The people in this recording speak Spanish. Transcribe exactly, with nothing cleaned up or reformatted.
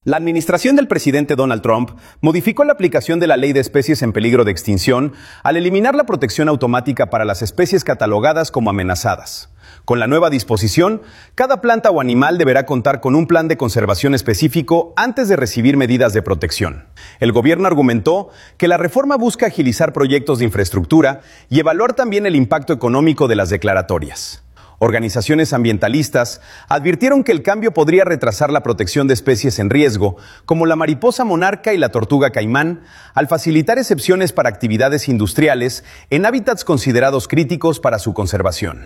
La administración del presidente Donald Trump modificó la aplicación de la Ley de Especies en Peligro de Extinción al eliminar la protección automática para las especies catalogadas como amenazadas. Con la nueva disposición, cada planta o animal deberá contar con un plan de conservación específico antes de recibir medidas de protección. El gobierno argumentó que la reforma busca agilizar proyectos de infraestructura y evaluar también el impacto económico de las declaratorias. Organizaciones ambientalistas advirtieron que el cambio podría retrasar la protección de especies en riesgo, como la mariposa monarca y la tortuga caimán, al facilitar excepciones para actividades industriales en hábitats considerados críticos para su conservación.